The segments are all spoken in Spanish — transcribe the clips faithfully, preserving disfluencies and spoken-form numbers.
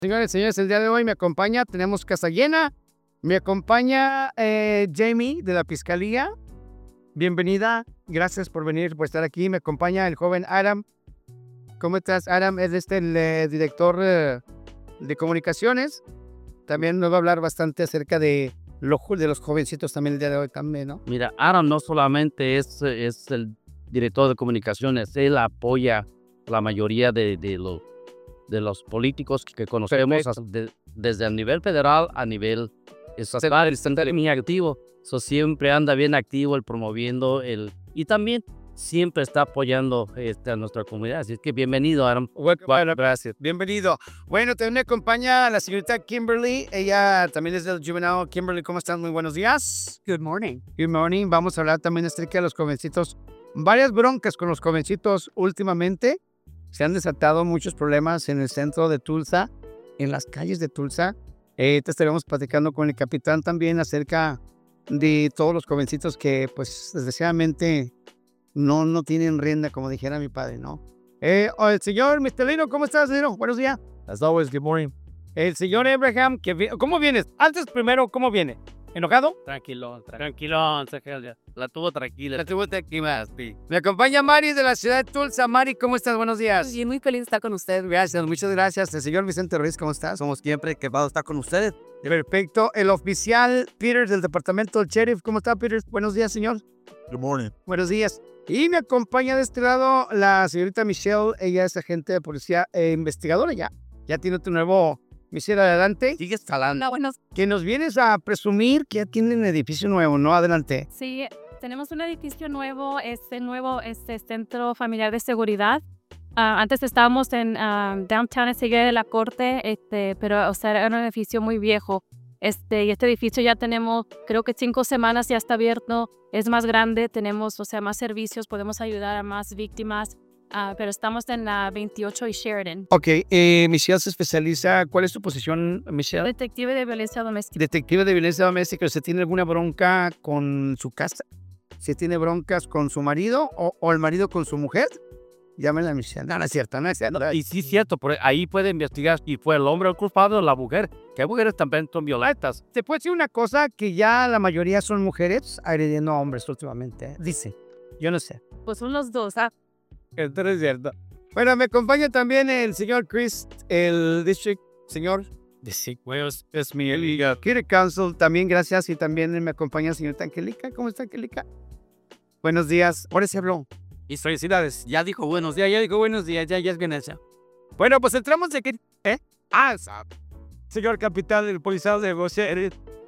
Señores, señores, el día de hoy me acompaña, tenemos casa llena, me acompaña eh, Jamie de la Fiscalía. Bienvenida, gracias por venir, por estar aquí. Me acompaña el joven Adam. ¿Cómo estás, Adam? Es este el eh, director eh, de comunicaciones. También nos va a hablar bastante acerca de, lo, de los jovencitos también el día de hoy también, ¿no? Mira, Adam no solamente es, es el director de comunicaciones, él apoya la mayoría de, de, lo, de los políticos que conocemos de, desde el nivel federal a nivel estatal. Él está muy activo, so, siempre anda bien activo, el promoviendo el y también siempre está apoyando este, a nuestra comunidad. Así que bienvenido, Adam. Bueno, bueno, gracias. Bienvenido. Bueno, también me acompaña la señorita Kimberly. Ella también es del Juvenile. Kimberly, ¿cómo estás? Muy buenos días. Good morning. Good morning. Vamos a hablar también acerca de los jovencitos. Varias broncas con los jovencitos últimamente. Se han desatado muchos problemas en el centro de Tulsa, en las calles de Tulsa. Eh, te estaremos platicando con el capitán también acerca de todos los jovencitos que, pues, desgraciadamente no, no tienen rienda, como dijera mi padre, ¿no? Eh, oh, el señor mister Lino, ¿cómo estás, Lino? Buenos días. As always, good morning. El señor Abraham, que, ¿cómo vienes? Antes, primero, ¿cómo viene? ¿Enojado? Tranquilo, tranquilo, la tuvo tranquila. La tuvo tranquila, sí. Me acompaña Mari de la ciudad de Tulsa. Mari, ¿cómo estás? Buenos días. Sí, muy feliz de estar con usted. Gracias, muchas gracias. El señor Vicente Ruiz, ¿cómo estás? Somos siempre que va a estar con ustedes. Perfecto. El oficial Peter del departamento del sheriff. ¿Cómo está, Peter? Buenos días, señor. Good morning. Buenos días. Y me acompaña de este lado la señorita Michelle. Ella es agente de policía e investigadora ya. Ya tiene tu nuevo... Michelle, adelante. Sigue escalando. Hola, buenos. Que nos vienes a presumir que ya tienen edificio nuevo, ¿no? Adelante. Sí, tenemos un edificio nuevo, este nuevo este centro familiar de seguridad. Uh, antes estábamos en uh, downtown, enseguida de la corte, este, pero o sea, era un edificio muy viejo. Este, y este edificio ya tenemos, creo que cinco semanas ya está abierto, es más grande, tenemos, o sea, más servicios, podemos ayudar a más víctimas. Uh, pero estamos en la veintiocho y Sheridan. Ok, eh, Michelle se especializa, ¿cuál es tu posición, Michelle? Detective de violencia doméstica. Detective de violencia doméstica. ¿Usted tiene alguna bronca con su casa? ¿Si tiene broncas con su marido o, o el marido con su mujer? Llámenla a Michelle. No, no es cierto, no es cierto. No, y sí es cierto, por ahí puede investigar si fue el hombre el culpable o la mujer, que hay mujeres también son violentas. Se puede decir una cosa, que ya la mayoría son mujeres agrediendo a hombres últimamente, ¿eh? Dice, yo no sé. Pues son los dos, ¿ah? Esto no es cierto. Bueno, me acompaña también el señor Chris, el district, señor. District, pues, es mi liga. City Council, también gracias. Y también me acompaña la señorita Angélica. ¿Cómo está, Angélica? Buenos días. Ahora se habló. Y felicidades. Ya dijo buenos días, ya dijo buenos días, ya, ya es bien hecho. Bueno, pues entramos de aquí. ¿Eh? Ah, señor capitán del policía de José.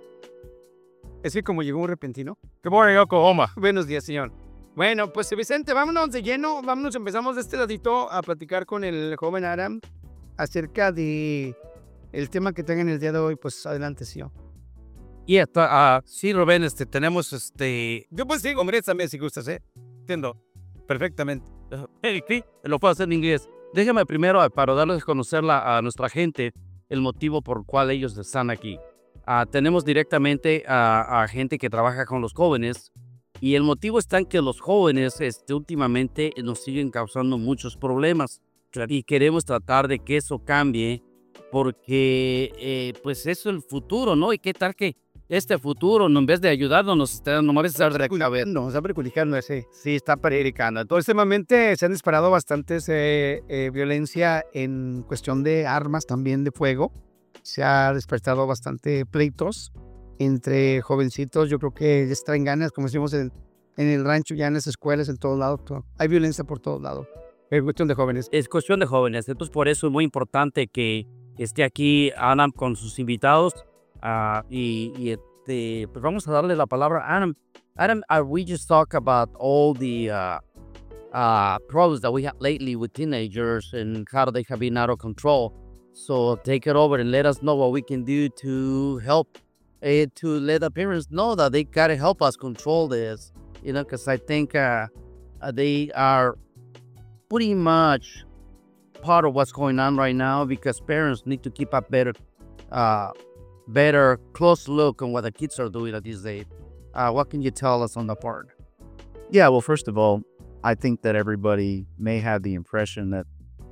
Es que como llegó un repentino. Good morning, Oklahoma. Buenos días, señor. Bueno, pues Vicente, vámonos de lleno, vámonos, empezamos de este ladito a platicar con el joven Adam acerca de el tema que tengan el día de hoy. Pues adelante, señor. Y está, uh, sí, Rubén, este, tenemos este... Yo pues sí, hombre, también si gustas, ¿eh? Entiendo perfectamente. Uh, sí, lo puedo hacer en inglés. Déjame primero, para darles a conocer la, a nuestra gente el motivo por el cual ellos están aquí. Uh, tenemos directamente a, a gente que trabaja con los jóvenes. Y el motivo está en que los jóvenes este, últimamente nos siguen causando muchos problemas y queremos tratar de que eso cambie porque eh, pues eso es el futuro, ¿no? Y qué tal que este futuro, en vez de ayudarnos, nos está nomás está no, está perjudicando ese. Sí, está perjudicando. Entonces, últimamente se han disparado bastantes eh, eh, violencia en cuestión de armas, también de fuego. Se ha despertado bastante pleitos entre jovencitos. Yo creo que les traen ganas, como decimos en, en el rancho, ya en las escuelas, en todos lados. Todo. Hay violencia por todos lados. Es cuestión de jóvenes. Es cuestión de jóvenes. Entonces, por eso es muy importante que esté aquí Adam con sus invitados. Uh, y, y este, pues vamos a darle la palabra a Adam. Adam, uh, we just talk about all the uh, uh, problems that we have lately with teenagers and how they have been out of control. So take it over and let us know what we can do to help. Uh, to let the parents know that they gotta help us control this, you know, because I think uh, uh, they are pretty much part of what's going on right now because parents need to keep a better, uh, better close look on what the kids are doing at this day. Uh, what can you tell us on that part? Yeah, well, first of all, I think that everybody may have the impression that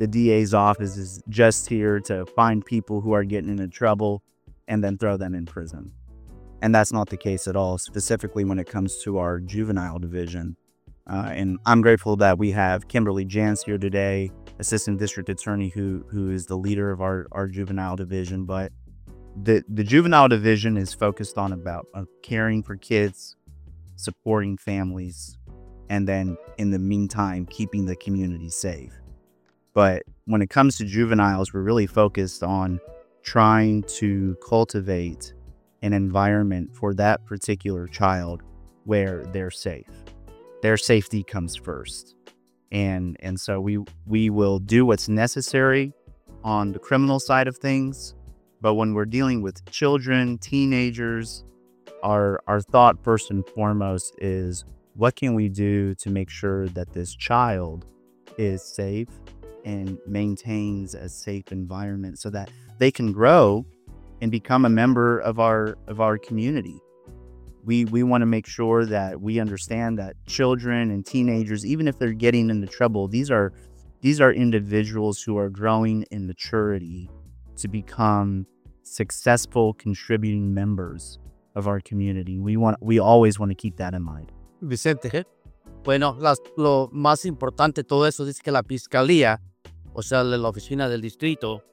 the D A's office is just here to find people who are getting into trouble and then throw them in prison. And that's not the case at all, specifically when it comes to our juvenile division. Uh, and I'm grateful that we have Kimberly Jans here today, Assistant District Attorney, who who is the leader of our, our juvenile division. But the, the juvenile division is focused on about uh, caring for kids, supporting families, and then in the meantime, keeping the community safe. But when it comes to juveniles, we're really focused on trying to cultivate an environment for that particular child where they're safe. Their safety comes first. And and so we we will do what's necessary on the criminal side of things. But when we're dealing with children, teenagers, our our thought first and foremost is, what can we do to make sure that this child is safe and maintains a safe environment so that they can grow and become a member of our of our community. We we want to make sure that we understand that children and teenagers, even if they're getting into trouble, these are these are individuals who are growing in maturity to become successful contributing members of our community. We want we always want to keep that in mind. Vicente. Bueno, las, lo más importante de todo eso es que la fiscalía, o sea, la oficina del distrito,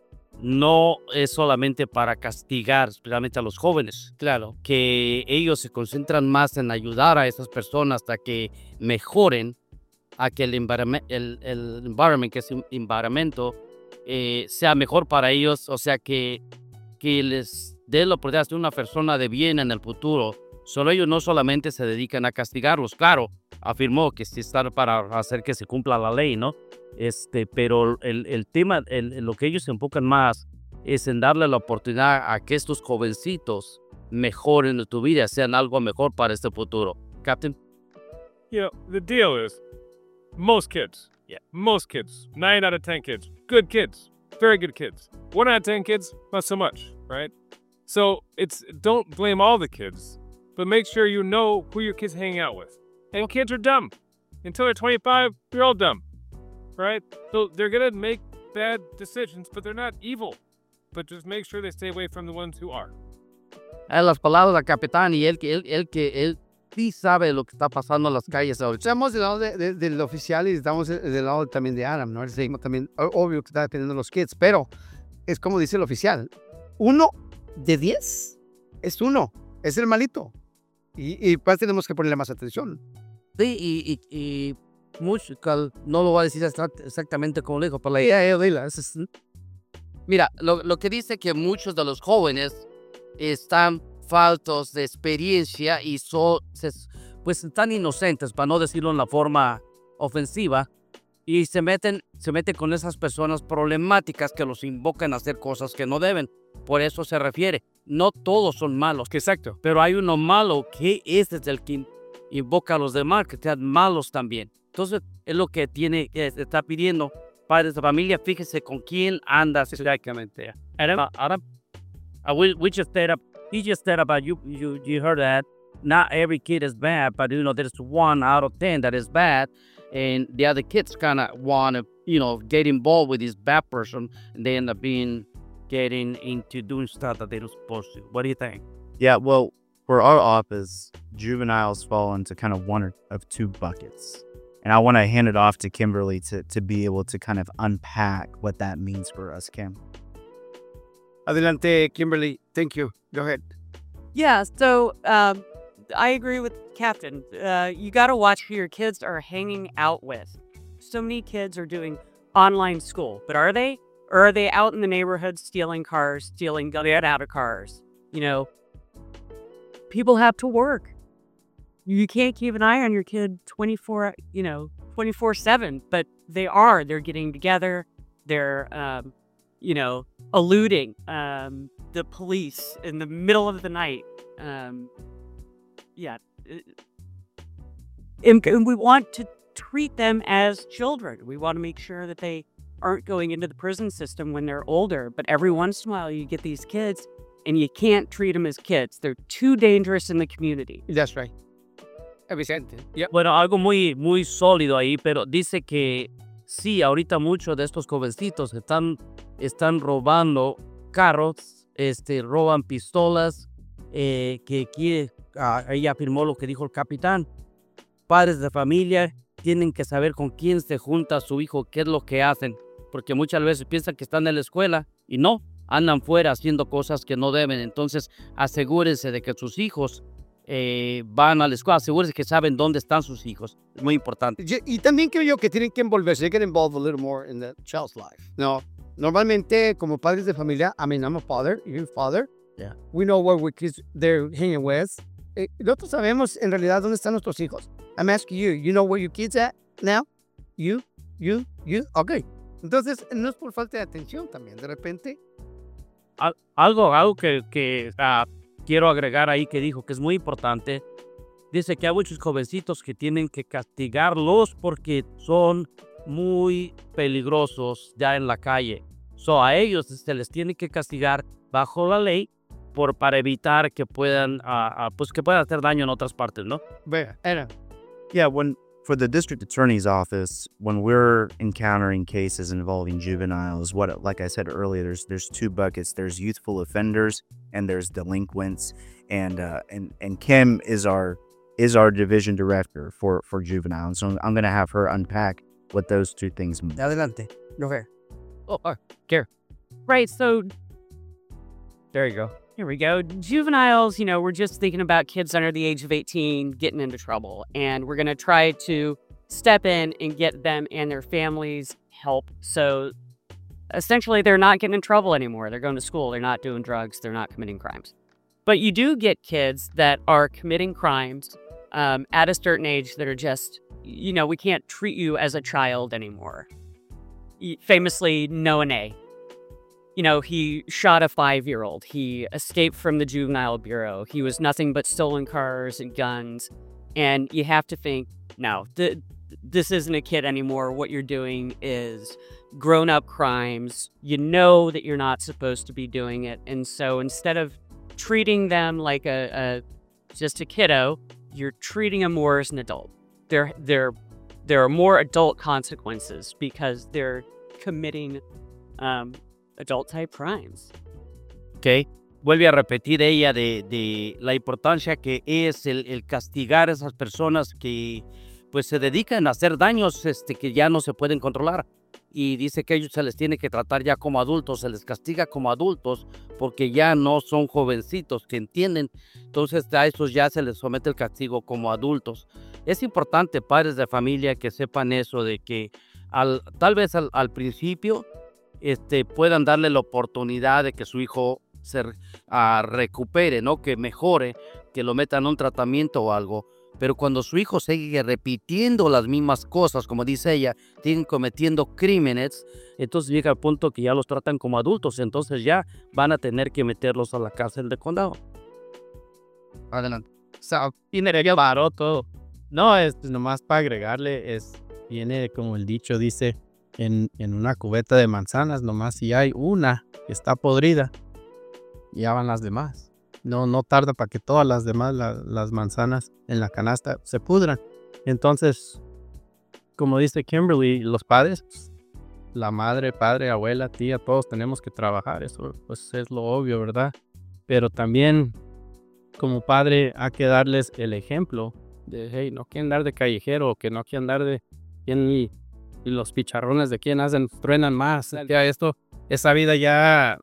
no es solamente para castigar especialmente a los jóvenes. Claro, que ellos se concentran más en ayudar a esas personas hasta que mejoren, a que el environment, el, el environment que es un environment, eh, sea mejor para ellos, o sea, que, que les dé la oportunidad de ser una persona de bien en el futuro. Solo ellos no solamente se dedican a castigarlos, claro, afirmó que sí están para hacer que se cumpla la ley, ¿no? Este, pero el, el tema, el, lo que ellos se enfocan más es en darle la oportunidad a que estos jovencitos mejoren tu vida, sean algo mejor para este futuro. Captain? You know, the deal is, most kids, yeah, most kids, nine out of ten kids, good kids, very good kids. One out of ten kids, not so much, right? So it's, don't blame all the kids, but make sure you know who your kids hang out with. And kids are dumb. Until they're twenty-five, they're all dumb. Right? So they're going to make bad decisions, but they're not evil. But just make sure they stay away from the ones who are. A las palabras del capitán y él que él, él que él sí sabe lo que está pasando en las calles ahora. Estamos del lado de, de, del oficial y estamos del lado también de Adam, ¿no? Seguimos también, obvio que está dependiendo de los kids, pero es como dice el oficial, uno de diez es uno, es el malito. Y, y pues tenemos que ponerle más atención. Sí, y, y, y mucho, no lo voy a decir exactamente como lo dijo, pero la idea es, mira, lo, lo que dice que muchos de los jóvenes están faltos de experiencia y son, pues están inocentes, para no decirlo en la forma ofensiva, y se meten, se meten con esas personas problemáticas que los invocan a hacer cosas que no deben. Por eso se refiere, no todos son malos. Exacto. Pero hay uno malo que ese es el que invoca a los demás, que sean malos también. Entonces, es lo que tiene, que está pidiendo padres de familia, fíjese con quién andas exactamente. Adam, uh, Adam, uh, we, we just said up, he just said about you, you, you heard that not every kid is bad, but you know, there's one out of ten that is bad, and the other kids kind of want to, you know, get involved with this bad person, and they end up being, getting into doing stuff that they're not supposed to. What do you think? Yeah, well, for our office, juveniles fall into kind of one of two buckets. And I want to hand it off to Kimberly to, to be able to kind of unpack what that means for us, Kim. Adelante, Kimberly. Thank you. Go ahead. Yeah, so um, I agree with Captain. Uh, you got to watch who your kids are hanging out with. So many kids are doing online school, but are they? Or are they out in the neighborhood stealing cars, stealing, getting out of cars? You know, people have to work. You can't keep an eye on your kid twenty-four, you know, twenty-four seven, but they are. They're getting together. They're, um, you know, eluding um, the police in the middle of the night. Um, yeah. And, and we want to treat them as children. We want to make sure that they aren't going into the prison system when they're older. But every once in a while, you get these kids, and you can't treat them as kids. They're too dangerous in the community. That's right. Vicente. Yep. Bueno, algo muy, muy sólido ahí, pero dice que sí, ahorita muchos de estos jovencitos están, están robando carros, este, roban pistolas, eh, que quiere, ah, ahí afirmó lo que dijo el capitán. Padres de familia tienen que saber con quién se junta su hijo, qué es lo que hacen, porque muchas veces piensan que están en la escuela y no, andan fuera haciendo cosas que no deben. Entonces, asegúrense de que sus hijos eh, van a la escuela, asegúrense que saben dónde están sus hijos. Es muy importante. Y, y también creo yo que tienen que envolverse, they get involved a little more in the child's life. No, normalmente como padres de familia, I mean, I'm a father, you're a father. Yeah. We know what we kids they're hanging with. Eh, nosotros sabemos en realidad dónde están nuestros hijos. I'm asking you, you know where your kids at now? You, you, you, okay. Entonces, no es por falta de atención también, de repente. Al- algo algo que, que ah, quiero agregar ahí que dijo que es muy importante. Dice que hay muchos jovencitos que tienen que castigarlos porque son muy peligrosos ya en la calle. So, a ellos se les tiene que castigar bajo la ley por, para evitar que puedan, ah, ah, pues que puedan hacer daño en otras partes, ¿no? Vea, era. Yeah, when for the district attorney's office, when we're encountering cases involving juveniles, what like I said earlier, there's there's two buckets. There's youthful offenders and there's delinquents. And uh, and and Kim is our is our division director for for juveniles. So I'm gonna have her unpack what those two things mean. Adelante. No ver. Oh, oh, care. Right. So There you go. here we go. Juveniles, you know, we're just thinking about kids under the age of eighteen getting into trouble. And we're going to try to step in and get them and their families help. So essentially, they're not getting in trouble anymore. They're going to school. They're not doing drugs. They're not committing crimes. But you do get kids that are committing crimes um, at a certain age that are just, you know, we can't treat you as a child anymore. Y- Famously, Noah Nay. You know, he shot a five-year-old. He escaped from the juvenile bureau. He was nothing but stolen cars and guns. And you have to think, no, th- this isn't a kid anymore. What you're doing is grown-up crimes. You know that you're not supposed to be doing it. And so instead of treating them like a, a just a kiddo, you're treating them more as an adult. There, there, there are more adult consequences because they're committing um, adult-type crimes. Ok. Vuelve a repetir ella de, de la importancia que es el, el castigar a esas personas que pues se dedican a hacer daños este, que ya no se pueden controlar. Y dice que a ellos se les tiene que tratar ya como adultos, se les castiga como adultos porque ya no son jovencitos que entienden. Entonces a esos ya se les somete el castigo como adultos. Es importante, padres de familia, que sepan eso de que al, tal vez al, al principio este, puedan darle la oportunidad de que su hijo se uh, recupere, ¿no? Que mejore, que lo metan a un tratamiento o algo. Pero cuando su hijo sigue repitiendo las mismas cosas, como dice ella, siguen cometiendo crímenes, entonces llega al punto que ya los tratan como adultos, entonces ya van a tener que meterlos a la cárcel de condado. Adelante. O sea, tiene baro todo. No, es pues, nomás para agregarle, es, viene como el dicho dice, en, en una cubeta de manzanas, nomás si hay una que está podrida, ya van las demás. No, no tarda para que todas las demás, la, las manzanas en la canasta se pudran. Entonces, como dice Kimberly, los padres, la madre, padre, abuela, tía, todos tenemos que trabajar. Eso pues es lo obvio, ¿verdad? Pero también, como padre, hay que darles el ejemplo de, hey, no quieren andar de callejero, que no quieren andar de quién y, y los picharrones de quién hacen, truenan más. Ya esto, esa vida ya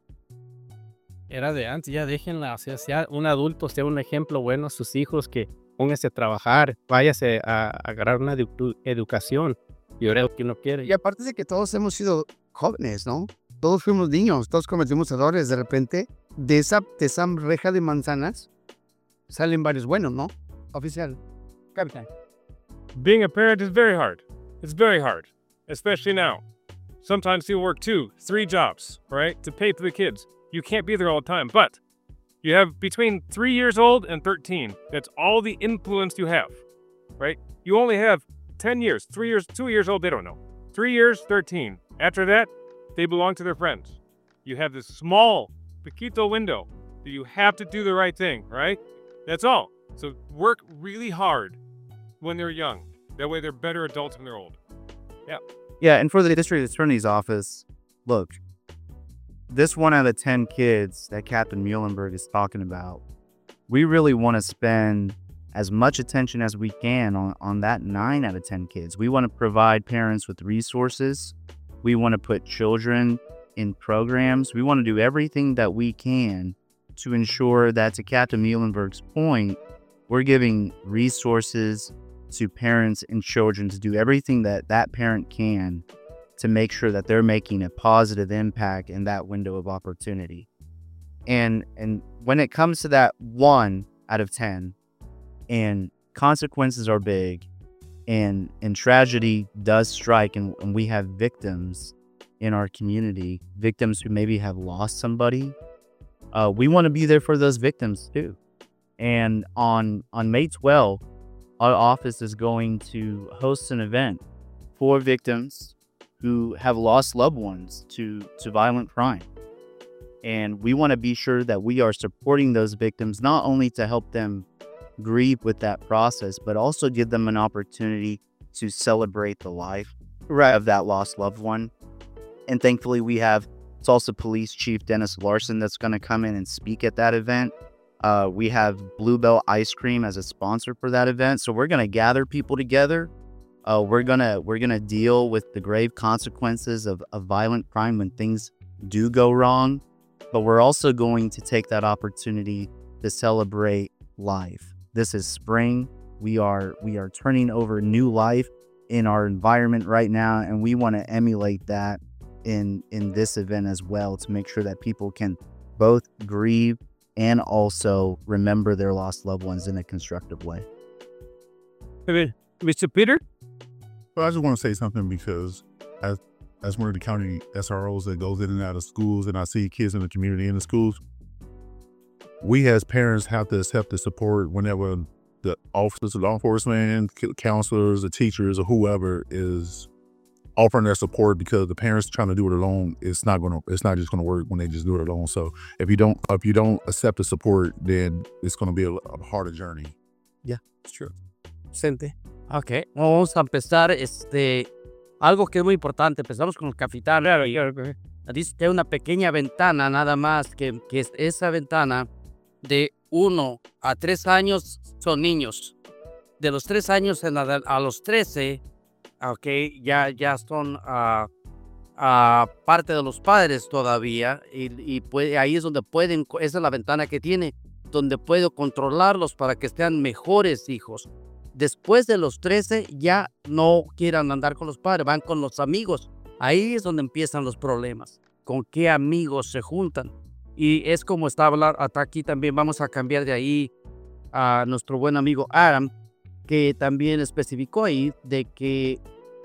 era de antes, ya déjenla, o sea, sea un adulto, sea un ejemplo bueno a sus hijos, que póngase a trabajar, váyase a, a agarrar una edu- educación y ahora lo que uno quiere. Y aparte de que todos hemos sido jóvenes, ¿no? Todos fuimos niños, todos cometimos errores, de repente, de esa, de esa reja de manzanas, salen varios buenos, ¿no? Oficial. Capitán. Being a parent is very hard. It's very hard, especially now. Sometimes you work two, three jobs, right, to pay for the kids. You can't be there all the time, but you have between three years old and thirteen. That's all the influence you have, right? You only have ten years, three years, two years old, they don't know. Three years, thirteen. After that, they belong to their friends. You have this small, poquito window that you have to do the right thing, right? That's all. So work really hard when they're young. That way they're better adults when they're old. Yeah. Yeah, and for the district attorney's office, look, this one out of ten kids that Captain Muhlenberg is talking about, we really want to spend as much attention as we can on, on that nine out of ten kids. We want to provide parents with resources. We want to put children in programs. We want to do everything that we can to ensure that, to Captain Muhlenberg's point, we're giving resources to parents and children to do everything that that parent can to make sure that they're making a positive impact in that window of opportunity. And and when it comes to that one out of ten, and consequences are big, and and tragedy does strike, and, and we have victims in our community, victims who maybe have lost somebody, uh, we want to be there for those victims too. And on on May twelfth, our office is going to host an event for victims who have lost loved ones to, to violent crime. And we want to be sure that we are supporting those victims, not only to help them grieve with that process, but also give them an opportunity to celebrate the life of that lost loved one. And thankfully, we have Tulsa Police Chief Dennis Larson that's going to come in and speak at that event. Uh, we have Bluebell Ice Cream as a sponsor for that event. So we're going to gather people together. Uh, we're gonna we're gonna deal with the grave consequences of, of violent crime when things do go wrong. But we're also going to take that opportunity to celebrate life. This is spring. We are we are turning over new life in our environment right now, and we want to emulate that in in this event as well, to make sure that people can both grieve and also remember their lost loved ones in a constructive way. Mister Peter? Well, I just want to say something, because as as one of the county S R Os that goes in and out of schools, and I see kids in the community in the schools, we as parents have to accept the support whenever the officers of law enforcement, counselors, the teachers, or whoever is offering their support, because the parents trying to do it alone, it's not gonna it's not just gonna work when they just do it alone. So if you don't if you don't accept the support, then it's gonna be a, a harder journey. Yeah, it's true. Vicente. Ok, vamos a empezar, este, algo que es muy importante. Empezamos con el capitán. Dice que hay una pequeña ventana nada más, que, que es esa ventana de uno a tres años son niños. De los tres años en la, a los trece, ok, ya, ya son uh, uh, parte de los padres todavía, y, y puede, ahí es donde pueden, esa es la ventana que tiene, donde puedo controlarlos para que sean mejores hijos. Después de los trece ya no quieran andar con los padres, van con los amigos. Ahí es donde empiezan los problemas. ¿Con qué amigos se juntan? Y es como está hablar hasta aquí también. Vamos a cambiar de ahí a nuestro buen amigo Adam, que también especificó ahí de que,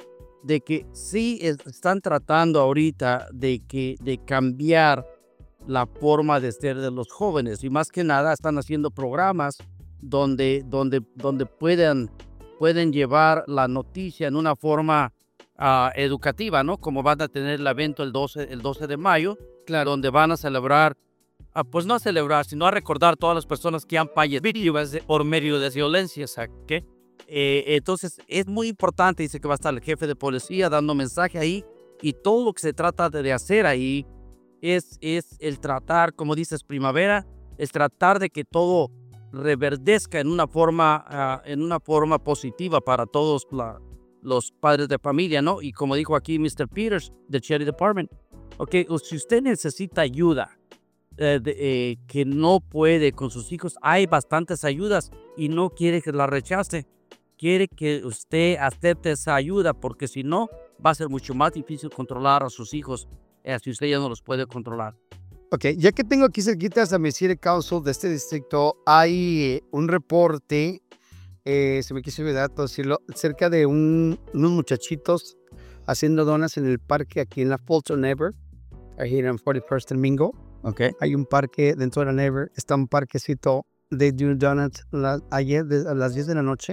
de que sí están tratando ahorita de, que, de cambiar la forma de ser de los jóvenes. Y más que nada están haciendo programas donde, donde, donde pueden, pueden llevar la noticia en una forma uh, educativa, ¿no? Como van a tener el evento el doce, el doce de mayo, claro, donde van a celebrar, uh, pues no a celebrar, sino a recordar a todas las personas que han fallecido por medio de violencia, ¿qué? Eh, entonces es muy importante. Dice que va a estar el jefe de policía dando mensaje ahí, y todo lo que se trata de hacer ahí es, es el tratar, como dices, Primavera, es tratar de que todo reverdezca en una forma, uh, en una forma positiva para todos la, los padres de familia, ¿no? Y como dijo aquí mister Peters, del Sheriff Department, ok, si usted necesita ayuda, eh, de, eh, que no puede con sus hijos, hay bastantes ayudas y no quiere que la rechace. Quiere que usted acepte esa ayuda, porque si no, va a ser mucho más difícil controlar a sus hijos, eh, si usted ya no los puede controlar. Ok, ya que tengo aquí cerquitas a mi City Council de este distrito, hay un reporte, eh, se me quiso olvidar todo decirlo, cerca de un, unos muchachitos haciendo donas en el parque aquí en la Fulton Never, ahí en cuarenta y first and Mingo. Ok. Hay un parque dentro de la Never, está un parquecito de Do Donuts la, ayer de, a las diez de la noche.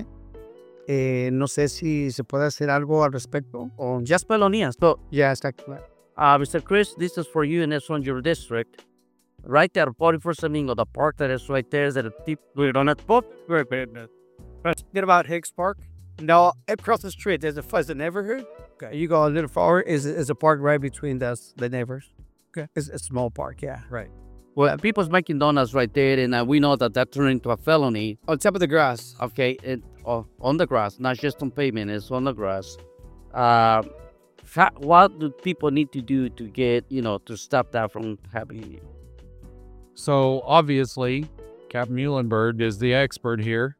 Eh, no sé si se puede hacer algo al respecto. O... Ya Pelonías, so, ya está claro. Uh, mister Chris, this is for you, and it's on your district. Right there, forty-first Domingo, the park that is right there is at a deep, we're on that boat. Forget about Hicks Park. No, across the street, there's a fuzz that never heard. Okay, you go a little forward. Is is a park right between the the neighbors? Okay. It's a small park, yeah. Right. Well, people's making donuts right there, and uh, we know that that turned into a felony. On top of the grass. Okay, it, uh, on the grass, not just on pavement, it's on the grass. Uh, fa- what do people need to do to get, you know, to stop that from happening? So obviously, Captain Muhlenberg is the expert here.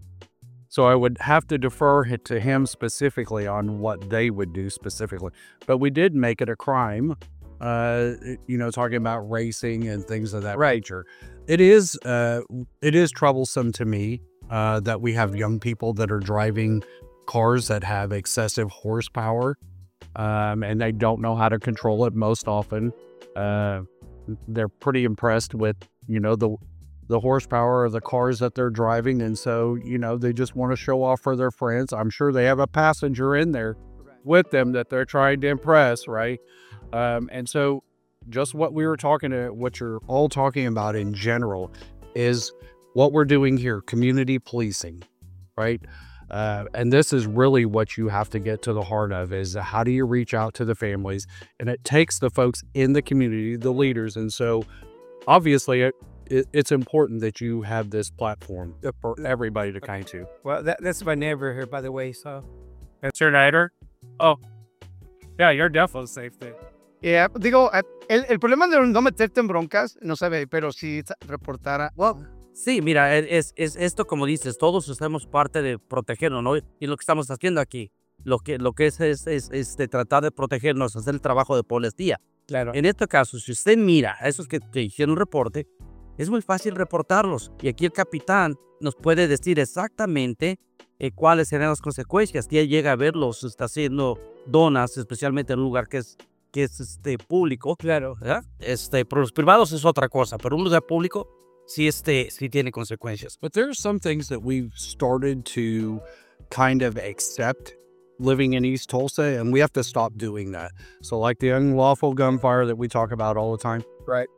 So I would have to defer it to him specifically on what they would do specifically. But we did make it a crime, uh, you know, talking about racing and things of that nature. It is, uh, it is troublesome to me uh, that we have young people that are driving cars that have excessive horsepower, um, and they don't know how to control it most often. Uh, they're pretty impressed with, you know, the the horsepower of the cars that they're driving. And so, you know, they just want to show off for their friends. I'm sure they have a passenger in there with them that they're trying to impress, right? Um, and so just what we were talking to, what you're all talking about in general is what we're doing here, community policing, right? Uh, and this is really what you have to get to the heart of, is how do you reach out to the families? And it takes the folks in the community, the leaders. And so obviously it, it, it's important that you have this platform for everybody to kind to. Well, that, that's my neighbor here, by the way, so. That's your neighbor? Oh, yeah, you're definitely safe there. Yeah, digo, eh, el, el problema de no meterte en broncas, no se ve, pero si reportara. Well, sí, mira, es, es esto como dices, todos estamos parte de protegernos, ¿no? Y lo que estamos haciendo aquí, lo que, lo que es, es, es, es de tratar de protegernos, hacer el trabajo de policía. Claro. En este caso, si usted mira a esos que te hicieron un reporte, es muy fácil reportarlos. Y aquí el capitán nos puede decir exactamente eh, cuáles serán las consecuencias. Si él llega a verlos, está haciendo donas, especialmente en un lugar que es, que es este, público. Claro. ¿Verdad? Este, por los privados es otra cosa, pero un lugar público sí, este, sí tiene consecuencias. But there are some things that we've started to kind of accept living in East Tulsa, and we have to stop doing that. So like the unlawful gunfire that we talk about all the time. Right.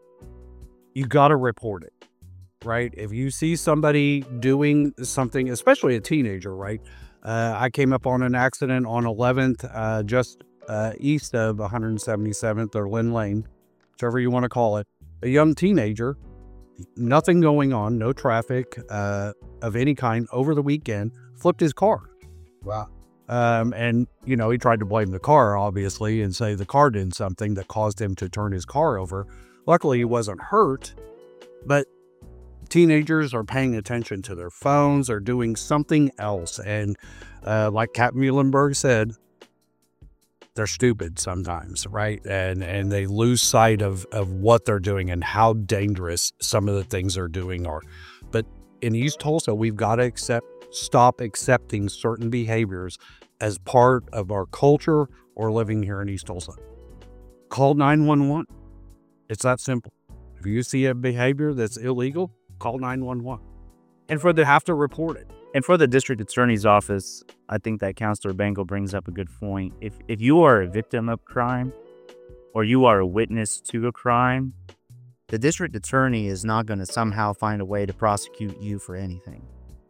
You got to report it, right? If you see somebody doing something, especially a teenager, right? Uh, I came up on an accident on eleventh, uh, just uh, east of one hundred seventy-seventh or Lynn Lane, whichever you want to call it. A young teenager, nothing going on, no traffic uh, of any kind over the weekend, flipped his car. Wow. Um, and, you know, he tried to blame the car, obviously, and say the car did something that caused him to turn his car over. Luckily, he wasn't hurt, but teenagers are paying attention to their phones or doing something else. And uh, like Captain Muhlenberg said, they're stupid sometimes, right? And and they lose sight of, of what they're doing and how dangerous some of the things they're doing are. But in East Tulsa, we've got to accept, stop accepting certain behaviors as part of our culture or living here in East Tulsa. Call nine one one. It's that simple. If you see a behavior that's illegal, call nine one one. And for they have to report it. And for the district attorney's office, I think that Counselor Bengal brings up a good point. If if you are a victim of crime or you are a witness to a crime, the district attorney is not going to somehow find a way to prosecute you for anything.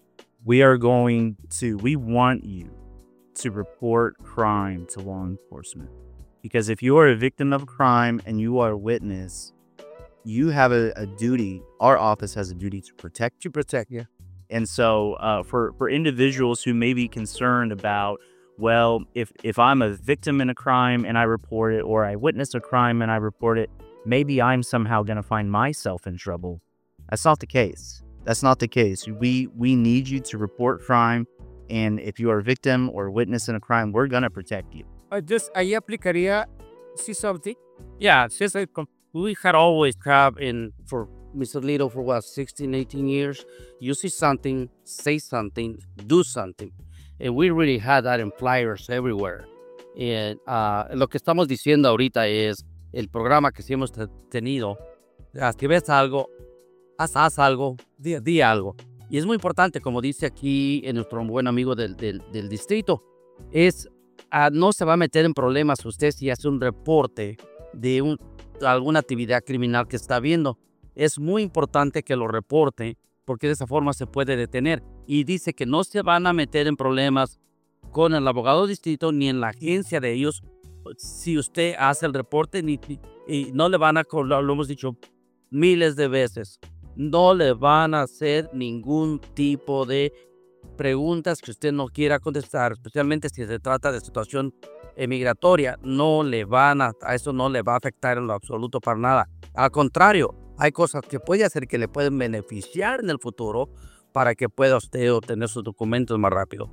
We are going to, we want you to report crime to law enforcement. Because if you are a victim of crime and you are a witness, you have a, a duty, our office has a duty to protect. To protect, yeah. And so uh, for, for individuals who may be concerned about, well, if, if I'm a victim in a crime and I report it, or I witness a crime and I report it, maybe I'm somehow going to find myself in trouble. That's not the case. That's not the case. We, we need you to report crime. And if you are a victim or witness in a crime, we're going to protect you. Uh, just, ahí aplicaría, see something? Yeah, it's just like we had always have in for Mister Little for what, sixteen, eighteen years. You see something, say something, do something. And we really had that in flyers everywhere. And uh, lo que estamos diciendo ahorita es el programa que sí hemos te- tenido. Si ves algo, haz, haz algo, di, di algo. Y es muy importante, como dice aquí en nuestro buen amigo del, del, del distrito, es uh, no se va a meter en problemas usted si hace un reporte de un, alguna actividad criminal que está viendo. Es muy importante que lo reporte porque de esa forma se puede detener. Y dice que no se van a meter en problemas con el abogado distrito ni en la agencia de ellos. Si usted hace el reporte, ni, y no le van a, lo, lo hemos dicho miles de veces, no le van a hacer ningún tipo de preguntas que usted no quiera contestar, especialmente si se trata de situación migratoria. No le van a, a eso no le va a afectar en lo absoluto para nada. Al contrario, hay cosas que puede hacer que le pueden beneficiar en el futuro para que pueda usted obtener sus documentos más rápido.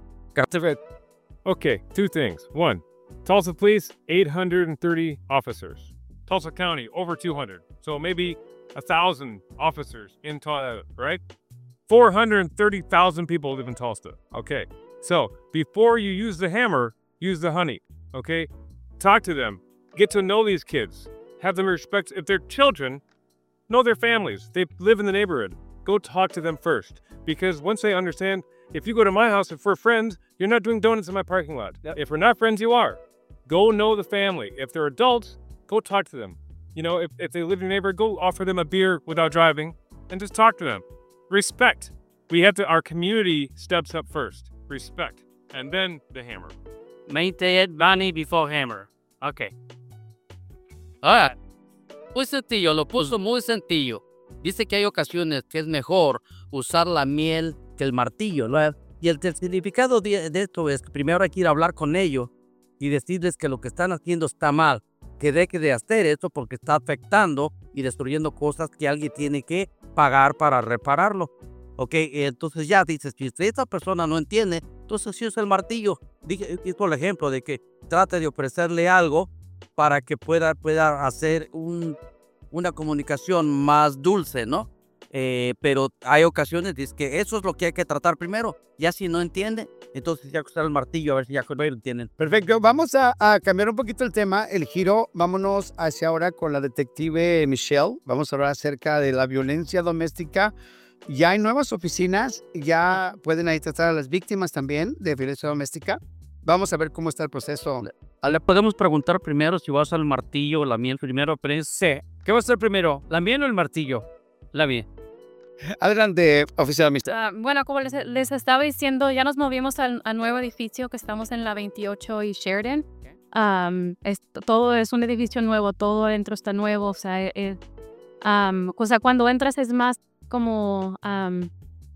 Okay, two things. One, Tulsa Police, eight hundred thirty officers. Tulsa County, over two hundred. So maybe a thousand officers in Tulsa, right? four hundred thirty thousand people live in Tulsa. Okay, so before you use the hammer, use the honey. Okay, talk to them, get to know these kids, have them respect. If they're children, know their families. They live in the neighborhood. Go talk to them first, because once they understand, if you go to my house and we're friends, you're not doing donuts in my parking lot. Yep. If we're not friends, you are. Go know the family. If they're adults, go talk to them. You know, if, if they live in your neighborhood, go offer them a beer without driving and just talk to them. Respect. We have to, our community steps up first. Respect. And then the hammer. Maintain money before hammer. Ok. Ahora, muy sencillo, lo puso muy sencillo. Dice que hay ocasiones que es mejor usar la miel que el martillo, ¿no? Y el, el significado de, de esto es que primero hay que ir a hablar con ellos y decirles que lo que están haciendo está mal, que deje de hacer esto porque está afectando y destruyendo cosas que alguien tiene que pagar para repararlo. Ok, entonces ya dices, si esta persona no entiende, entonces si usa el martillo. Dije, hizo el ejemplo de que trate de ofrecerle algo para que pueda, pueda hacer un, una comunicación más dulce, ¿no? Eh, pero hay ocasiones es que eso es lo que hay que tratar primero. Ya si no entiende, entonces ya usar el martillo a ver si ya lo entienden. Perfecto, vamos a, a cambiar un poquito el tema, el giro. Vámonos hacia ahora con la detective Michelle. Vamos a hablar acerca de la violencia doméstica. Ya hay nuevas oficinas, ya pueden ahí tratar a las víctimas también de violencia doméstica. Vamos a ver cómo está el proceso. Le podemos preguntar primero si va a usar el martillo o la miel primero, pero sí. ¿Qué va a ser primero, la miel o el martillo? La miel. Adelante, oficial Mister. Uh, bueno, como les, les estaba diciendo, ya nos movimos al, al nuevo edificio que estamos en la veintiocho y Sheridan. Um, es, todo es un edificio nuevo, todo adentro está nuevo. O sea, eh, um, o sea, cuando entras es más como, um,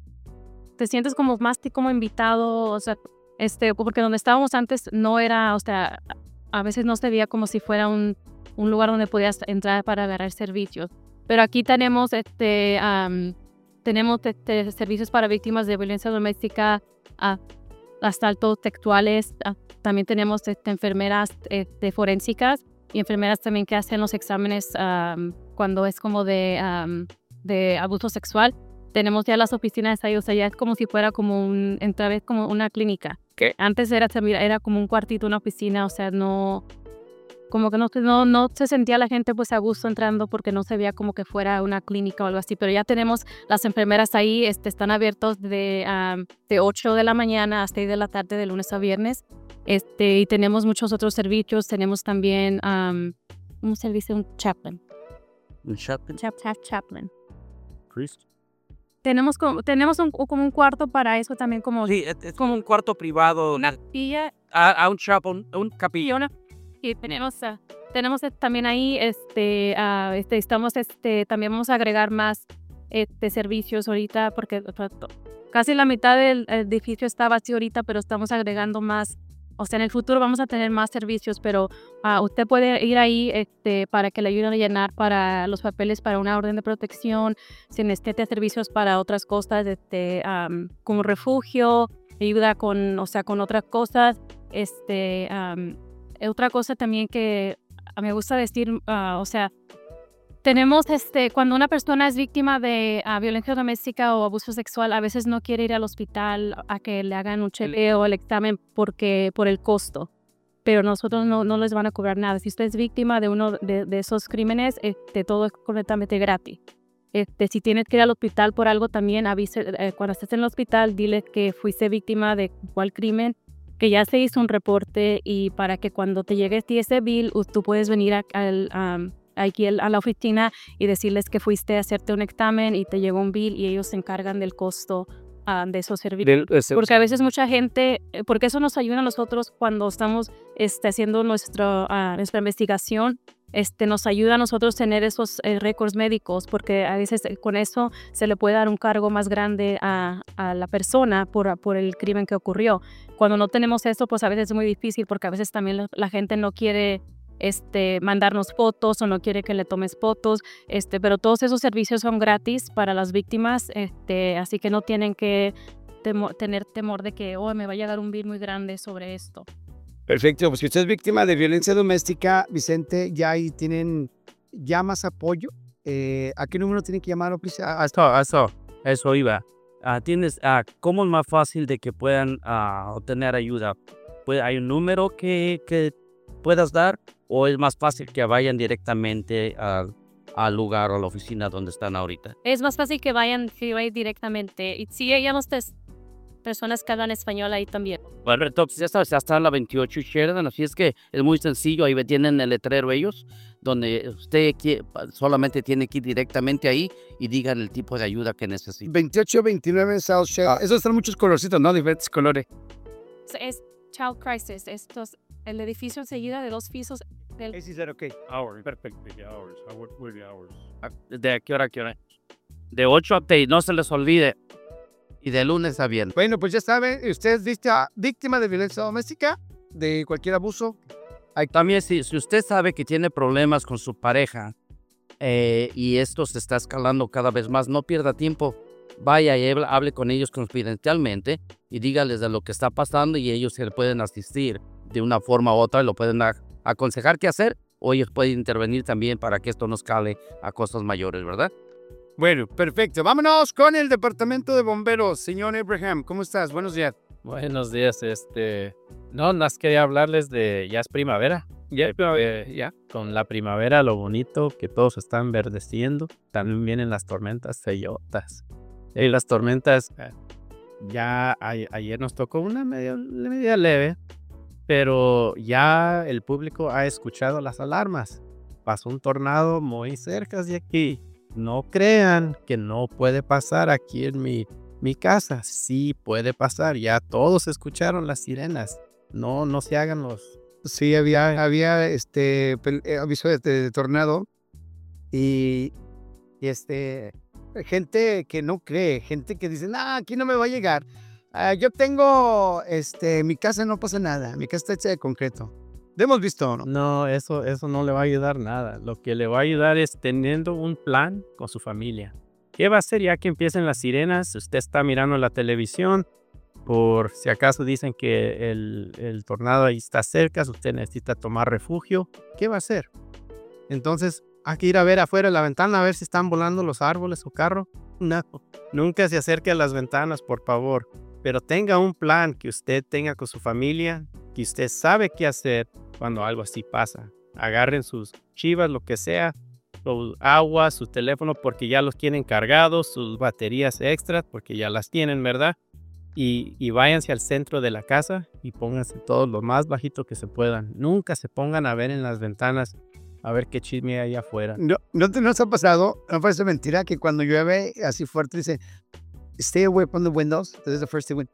te sientes como más como invitado, o sea, este, porque donde estábamos antes no era, o sea, a veces no se veía como si fuera un, un lugar donde podías entrar para agarrar servicios. Pero aquí tenemos, este, um, tenemos este, servicios para víctimas de violencia doméstica, uh, asaltos sexuales, uh, también tenemos este, enfermeras este, forensicas y enfermeras también que hacen los exámenes um, cuando es como de... Um, de abuso sexual. Tenemos ya las oficinas ahí, o sea, ya es como si fuera como un, otra vez como una clínica. ¿Qué? Antes era, era como un cuartito, una oficina, o sea, no, como que no, no, no se sentía la gente pues a gusto entrando porque no se veía como que fuera una clínica o algo así, pero ya tenemos las enfermeras ahí, este, están abiertos de, um, de ocho de la mañana a seis de la tarde de lunes a viernes, este, y tenemos muchos otros servicios, tenemos también um, un servicio, un chaplain. ¿Un chaplain? Chap, chap, chaplain. Priest. Tenemos como, tenemos un, como un cuarto para eso también, como, sí, es, es como un cuarto privado. Una capilla. A, a un chaplain, un capilla. Una, y tenemos, uh, tenemos también ahí, este, uh, este, estamos, este, también vamos a agregar más este, servicios ahorita, porque casi la mitad del edificio está vacío ahorita, pero estamos agregando más. O sea, en el futuro vamos a tener más servicios, pero uh, usted puede ir ahí este, para que le ayuden a llenar para los papeles para una orden de protección, si necesita servicios para otras cosas, este, um, como refugio, ayuda con, o sea, con otras cosas. Este, um, otra cosa también que me gusta decir, uh, o sea, tenemos, este, cuando una persona es víctima de uh, violencia doméstica o abuso sexual, a veces no quiere ir al hospital a que le hagan un chequeo o el examen porque, por el costo. Pero nosotros no, no les van a cobrar nada. Si usted es víctima de uno de, de esos crímenes, este, todo es completamente gratis. Este, si tienes que ir al hospital por algo, también avise, eh, cuando estés en el hospital, dile que fuiste víctima de cuál crimen, que ya se hizo un reporte y para que cuando te llegue ese bill, tú puedes venir a, al... Um, aquí a la oficina y decirles que fuiste a hacerte un examen y te llegó un bill y ellos se encargan del costo ah, de esos servicios. Del- ese- Porque a veces mucha gente, eh, porque eso nos ayuda a nosotros cuando estamos este, haciendo nuestro, ah, nuestra investigación, este, nos ayuda a nosotros tener esos eh, récords médicos, porque a veces eh, con eso se le puede dar un cargo más grande a, a la persona por, por el crimen que ocurrió. Cuando no tenemos esto, pues a veces es muy difícil, porque a veces también la, la gente no quiere este, mandarnos fotos o no quiere que le tomes fotos, este, pero todos esos servicios son gratis para las víctimas, este, así que no tienen que temo- tener temor de que oh, me va a llegar un bill muy grande sobre esto. Perfecto, pues si usted es víctima de violencia doméstica, Vicente, ya ahí tienen ya más apoyo. Eh, ¿A qué número tienen que llamar, oficial? Eso, eso, eso iba. Ah, tienes, ah, ¿cómo es más fácil de que puedan ah, obtener ayuda? ¿Puede- ¿Hay un número que, que puedas dar o es más fácil que vayan directamente al, al lugar o a la oficina donde están ahorita? Es más fácil que vayan, que vayan directamente. Y sí, hay unas tes- personas que hablan español ahí también. Bueno, entonces ya está, ya está en la veintiocho Sheridan, así es que es muy sencillo, ahí tienen el letrero ellos, donde usted qui- solamente tiene que ir directamente ahí y digan el tipo de ayuda que necesita. veintiocho veintinueve South Sheridan. Esos están muchos colorcitos, ¿no? Diferentes colores. Es, es Child Crisis, estos, el edificio enseguida de dos pisos del... Ese es ok. Hours. Perfectly, the hours. How, what were the hours? ¿De qué hora a qué hora? De ocho a seis, no se les olvide. Y de lunes a viernes. Bueno, pues ya saben, usted es víctima, víctima de violencia doméstica, de cualquier abuso. También si, si usted sabe que tiene problemas con su pareja eh, y esto se está escalando cada vez más, no pierda tiempo. Vaya y hable, hable con ellos confidencialmente y dígales de lo que está pasando y ellos se le pueden asistir de una forma u otra y lo pueden a- aconsejar qué hacer o ellos pueden intervenir también para que esto no escale a cosas mayores, ¿verdad? Bueno, perfecto. Vámonos con el departamento de bomberos. Señor Abraham, ¿cómo estás? Buenos días. Buenos días, este, no, más quería hablarles de, ya es primavera, ya, eh, ya, con la primavera lo bonito que todos están verdeciendo, también vienen las tormentas feyotas, y las tormentas, eh, ya a- ayer nos tocó una media, media leve, pero ya el público ha escuchado las alarmas, pasó un tornado muy cerca de aquí, no crean que no puede pasar aquí en mi Mi casa, sí puede pasar, ya todos escucharon las sirenas, no, no se hagan los... Sí, había, había este pel- eh, aviso de, de tornado y, y, este gente que no cree, gente que dice, no, aquí no me va a llegar. Ah, yo tengo, este, mi casa no pasa nada, mi casa está hecha de concreto. ¿Lo hemos visto o no? No, eso, eso no le va a ayudar nada, lo que le va a ayudar es teniendo un plan con su familia. ¿Qué va a hacer ya que empiecen las sirenas? Usted está mirando la televisión, por si acaso dicen que el, el tornado ahí está cerca, usted necesita tomar refugio, ¿qué va a hacer? Entonces, hay que ir a ver afuera de la ventana a ver si están volando los árboles o carro. No, nunca se acerque a las ventanas, por favor. Pero tenga un plan que usted tenga con su familia, que usted sabe qué hacer cuando algo así pasa. Agarren sus chivas, lo que sea, su agua, su teléfono, porque ya los tienen cargados, sus baterías extras, porque ya las tienen, ¿verdad? Y, y váyanse al centro de la casa y pónganse todo lo más bajito que se puedan. Nunca se pongan a ver en las ventanas a ver qué chisme hay afuera. No, no te nos ha pasado, no parece mentira que cuando llueve así fuerte dice, stay away from the windows. This is the first thing.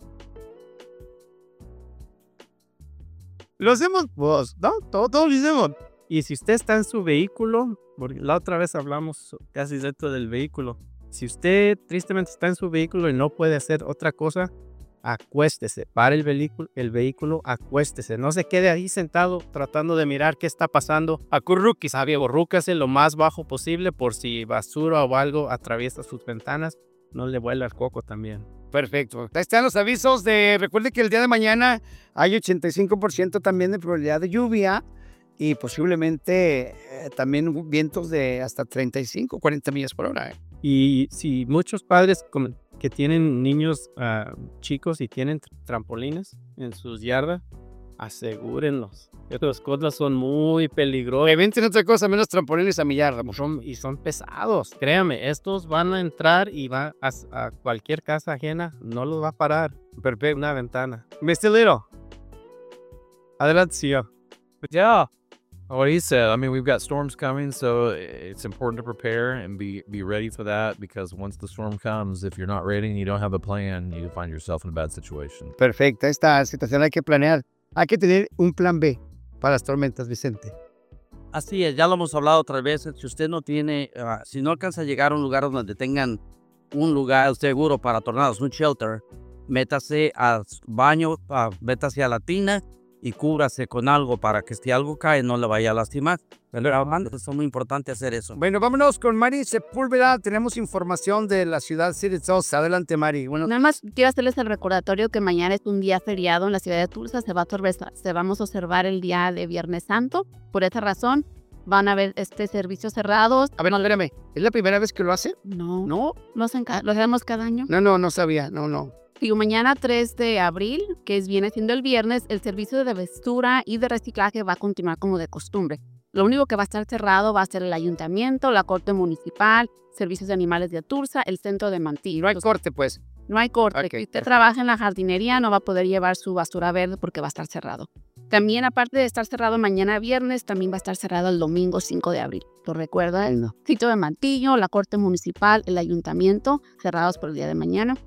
Lo hacemos, pues, ¿no? Todo, todos lo hacemos. Y si usted está en su vehículo, porque la otra vez hablamos casi dentro del vehículo, si usted tristemente está en su vehículo y no puede hacer otra cosa, acuéstese, para el vehículo, el vehículo, acuéstese, no se quede ahí sentado tratando de mirar qué está pasando. Acurruquis, sabe, borrúcase lo más bajo posible por si basura o algo atraviesa sus ventanas, no le vuela el coco también. Perfecto. Ahí están los avisos de, recuerde que el día de mañana hay ochenta y cinco por ciento también de probabilidad de lluvia y posiblemente eh, también vientos de hasta treinta y cinco, cuarenta millas por hora. ¿eh? Y si muchos padres como que tienen niños uh, chicos y tienen tr- trampolines en sus yardas, asegúrenlos. Estas cosas son muy peligrosas. Eventen otra cosa menos trampolines a mi yarda. Son, y son pesados, créame, estos van a entrar y van a, a cualquier casa ajena, no los va a parar. Perfecto, una ventana. mister Little, adelante, señor. Ya, What he said. I mean, we've got storms coming, so it's important to prepare and be be ready for that, because once the storm comes, if you're not ready and you don't have a plan, you find yourself in a bad situation. Perfecto, esta situación hay que planear. Hay que tener un plan B para las tormentas, Vicente. Así es, ya lo hemos hablado otras veces. Si usted no tiene, uh, si no alcanza a llegar a un lugar donde tengan un lugar seguro para tornados, un shelter, métase al baño, uh, métase a la tina y cúbrase con algo para que si algo cae no le vaya a lastimar. Pero es muy importante hacer eso. Bueno, vámonos con Mari Sepúlveda. Tenemos información de la ciudad City South. Adelante, Mari. Bueno, Nada más quiero hacerles el recordatorio que mañana es un día feriado en la ciudad de Tulsa. Se, va a observar, se vamos a observar el día de Viernes Santo. Por esa razón van a haber este servicios cerrados. a ver, no, espérame. ¿Es la primera vez que lo hace? No, No, lo, hacen ca- lo hacemos cada año. no, no, no sabía. No, no. Digo, mañana tres de abril, que es, viene siendo el viernes, el servicio de basura y de reciclaje va a continuar como de costumbre. Lo único que va a estar cerrado va a ser el ayuntamiento, la corte municipal, servicios de animales de Tulsa, el centro de Mantillo. No hay corte, pues. No hay corte. Ok, Si usted perfecto. trabaja en la jardinería, no va a poder llevar su basura verde porque va a estar cerrado. También, aparte de estar cerrado mañana viernes, también va a estar cerrado el domingo cinco de abril. ¿Lo recuerda? El sitio de Mantillo, la corte municipal, el ayuntamiento, cerrados por el día de mañana.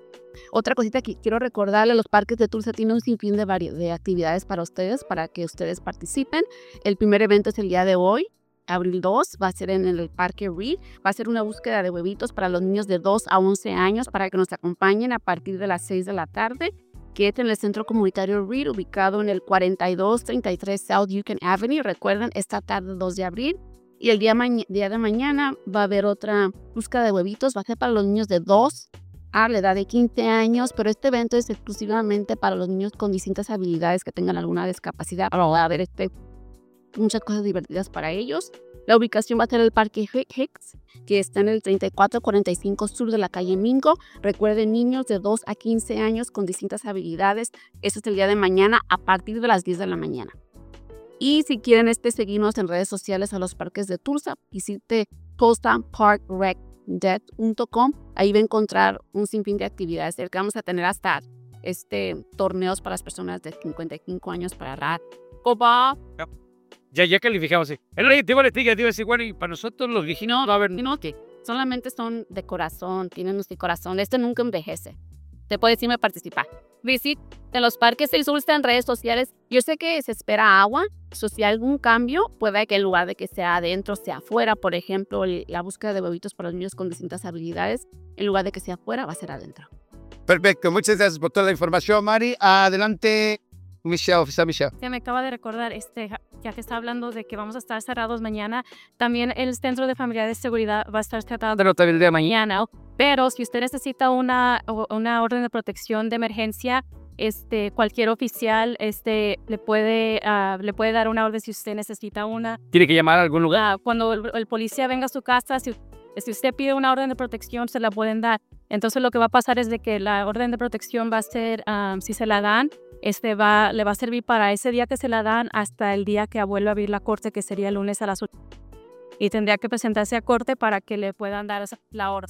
Otra cosita que quiero recordarle, los parques de Tulsa tienen un sinfín de, vari- de actividades para ustedes, para que ustedes participen. El primer evento es el día de hoy, abril dos, va a ser en el Parque Reed. Va a ser una búsqueda de huevitos para los niños de dos a once años para que nos acompañen a partir de las seis de la tarde, que es en el Centro Comunitario Reed, ubicado en el cuarenta y dos treinta y tres South Yukon Avenue. Recuerden, esta tarde dos de abril. Y el día, maña- día de mañana va a haber otra búsqueda de huevitos. Va a ser para los niños de dos a la edad de quince años, pero este evento es exclusivamente para los niños con distintas habilidades que tengan alguna discapacidad. Ahora va a haber este, muchas cosas divertidas para ellos. La ubicación va a ser el Parque Hi- Hicks, que está en el treinta y cuatro cuarenta y cinco sur de la calle Mingo. Recuerden, niños de dos a quince años con distintas habilidades. Eso es el día de mañana a partir de las diez de la mañana. Y si quieren este, seguirnos en redes sociales a los parques de Tulsa, visite tulsa park rec det punto com. Ahí va a encontrar un sinfín de actividades. Que vamos a tener hasta este, torneos para las personas de cincuenta y cinco años para rat. Copa. Ya, ya calificamos. Sí. El rey te iba a decir, te iba a decir, bueno, y para nosotros los viejitos no va a haber. No, que solamente son de corazón, tienen este corazón. Este nunca envejece. Te puede decirme participar. Visiten los parques de Tulsa en redes sociales. Yo sé que se espera agua. So, si hay algún cambio, puede que en lugar de que sea adentro, sea afuera. Por ejemplo, el- la búsqueda de huevitos para los niños con distintas habilidades, en lugar de que sea afuera, va a ser adentro. Perfecto. Muchas gracias por toda la información, Mari. Adelante, Michelle, oficial Michelle. Se me acaba de recordar, este, ja- ya que está hablando de que vamos a estar cerrados mañana, también el Centro de Familia de Seguridad va a estar cerrado Pero también el día de mañana. mañana. Pero si usted necesita una, o- una orden de protección de emergencia, este, cualquier oficial este, le, puede, ah, le puede dar una orden si usted necesita una. Tiene que llamar a algún lugar. Ah, cuando el, el policía venga a su casa, si, si usted pide una orden de protección, se la pueden dar. Entonces lo que va a pasar es de que la orden de protección va a ser, ah, si se la dan, este va, le va a servir para ese día que se la dan hasta el día que vuelva a abrir la corte, que sería el lunes a las ocho. Y tendría que presentarse a corte para que le puedan dar esa- la orden.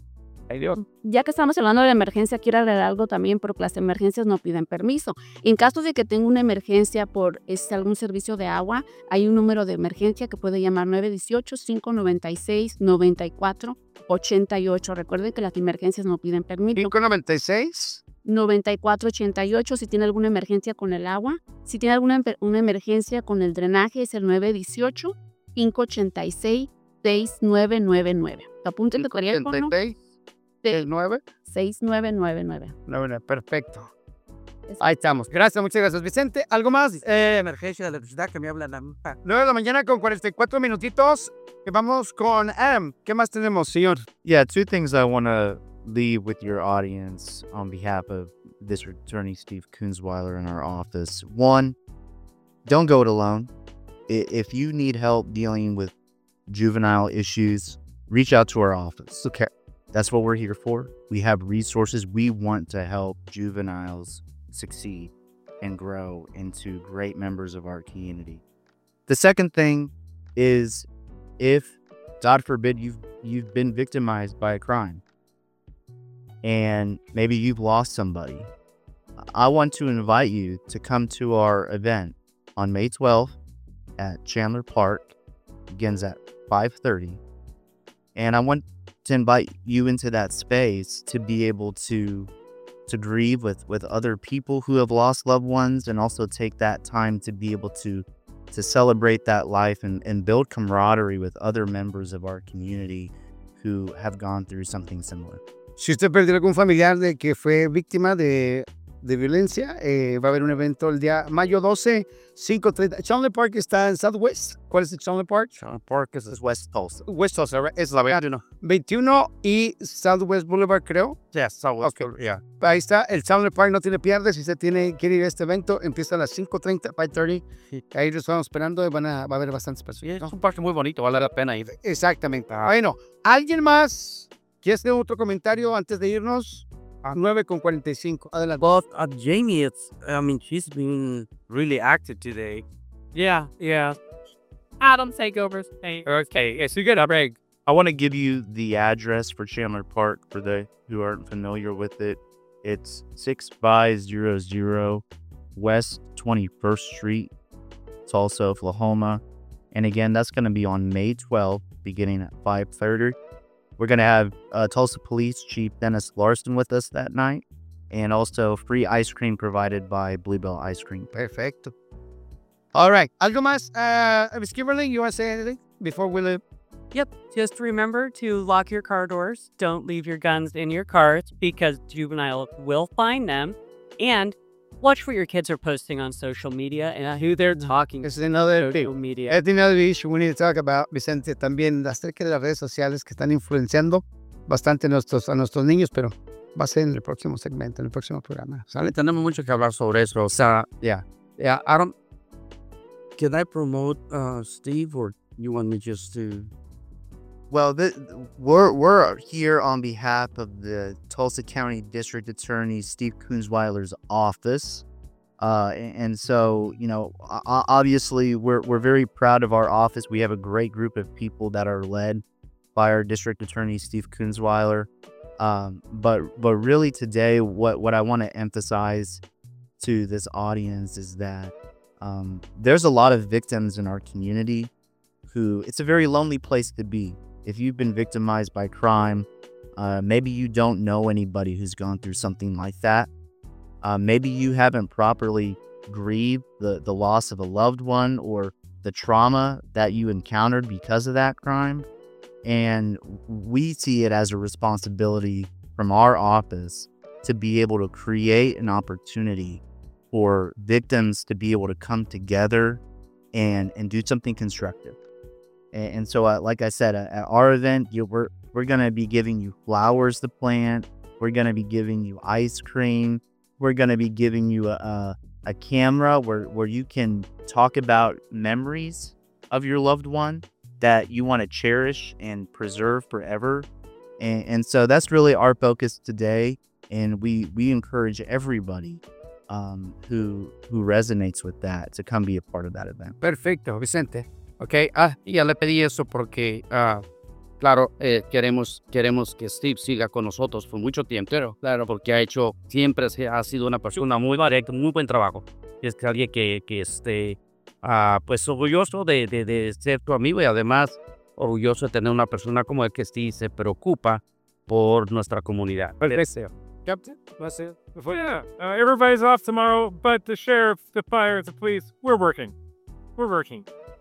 Ay, Dios. Ya que estamos hablando de la emergencia, quiero agregar algo también, porque las emergencias no piden permiso. En caso de que tenga una emergencia por este, algún servicio de agua, hay un número de emergencia que puede llamar nueve uno ocho, cinco nueve seis, nueve cuatro ocho ocho. Recuerden que las emergencias no piden permiso. cinco noventa y seis. noventa y cuatro ochenta y ocho si tiene alguna emergencia con el agua. Si tiene alguna empe- una emergencia con el drenaje, es el nueve uno ocho, cinco ocho seis, seis nueve nueve nueve. Apunten el teléfono. ochenta y seis. El nueve. seis nueve nueve nueve. nueve. Perfecto. Ahí estamos. Gracias, muchas gracias, Vicente. ¿Algo más? Eh, emergencia de electricidad que me hablan a mí. nueve de la mañana con cuarenta y cuatro minutitos. Que vamos con Adam. ¿Qué más tenemos, señor? Yeah, two things I want to leave with your audience on behalf of District Attorney Steve Kunzweiler in our office. One, don't go it alone. I- If you need help dealing with juvenile issues, reach out to our office. Okay. That's what we're here for. We have resources. We want to help juveniles succeed and grow into great members of our community. The second thing is if, God forbid, you've you've been victimized by a crime and maybe you've lost somebody, I want to invite you to come to our event on May twelfth at Chandler Park. Begins at five thirty. And I want to invite you into that space to be able to to grieve with, with other people who have lost loved ones, and also take that time to be able to to celebrate that life and, and build camaraderie with other members of our community who have gone through something similar. Si usted perdió algún familiar de que fue víctima de, de violencia, eh, va a haber un evento el día mayo doce, cinco treinta. Chandler Park está en Southwest. ¿Cuál es el Chandler Park? Chandler Park is West Tulsa. West Tulsa, right? Es la veintiuno. veintiuno y Southwest Boulevard, creo. Yes, Southwest. Okay. Yeah. Ahí está, el Chandler Park no tiene pierde. Si usted tiene, quiere ir a este evento, empieza a las cinco treinta, cinco treinta. Ahí los estamos esperando y van a, va a haber bastantes personas, ¿no? Es un parque muy bonito, vale la pena ir. Exactamente. Bueno, ¿alguien más quiere hacer otro comentario antes de irnos? A nueve con cuarenta y cinco. Adelante. But uh, Jamie, it's, I mean, she's been really active today. Yeah, yeah. Adam takeovers. Hey. Okay, yeah, so you get a break. I want to give you the address for Chandler Park for the who aren't familiar with it. It's six five zero zero West twenty-first Street, Tulsa, Oklahoma. And again, that's going to be on May twelfth, beginning at five thirty. We're going to have uh, Tulsa Police Chief Dennis Larson with us that night, and also free ice cream provided by Bluebell Ice Cream. Perfecto. All right. ¿Algo más? Uh, Miss Kimberly, you want to say anything before we leave? Yep. Just remember to lock your car doors. Don't leave your guns in your cars because juvenile will find them. And watch what your kids are posting on social media and who they're talking It's another social thing. media. It's another issue we need to talk about, Vicente, también acerca de las redes sociales que están influenciando bastante a nuestros, a nuestros niños, pero va a ser en el próximo segmento, en el próximo programa. ¿Sale? Tenemos mucho que hablar sobre eso. O sea, yeah. Yeah, Adam, can I promote uh, Steve, or you want me just to... Well, th- we're we're here on behalf of the Tulsa County District Attorney Steve Kunzweiler's office, uh, and, and so you know, o- obviously, we're we're very proud of our office. We have a great group of people that are led by our District Attorney Steve Kunzweiler. Um, but but really today, what what I want to emphasize to this audience is that um, there's a lot of victims in our community who it's a very lonely place to be. If you've been victimized by crime, uh, maybe you don't know anybody who's gone through something like that. Uh, maybe you haven't properly grieved the, the loss of a loved one or the trauma that you encountered because of that crime. And we see it as a responsibility from our office to be able to create an opportunity for victims to be able to come together and, and do something constructive. And, and so, uh, like I said, uh, at our event, you, we're, we're going to be giving you flowers to plant. We're going to be giving you ice cream. We're going to be giving you a, a, a camera where, where you can talk about memories of your loved one that you want to cherish and preserve forever. And, and so that's really our focus today. And we, we encourage everybody um, who, who resonates with that to come be a part of that event. Perfecto, Vicente. Ok, ah, ya le pedí eso porque, ah, claro, eh, queremos, queremos que Steve siga con nosotros por mucho tiempo, pero, claro, porque ha hecho, siempre se- ha sido una persona muy directa, muy buen trabajo. Y es que alguien que, que esté, ah, pues, orgulloso de, de, de ser tu amigo y además orgulloso de tener una persona como el que sí se preocupa por nuestra comunidad. Perfecto. Captain, that's it. Before, yeah, uh, everybody's off tomorrow, but the sheriff, the fire, the police, we're working. We're working.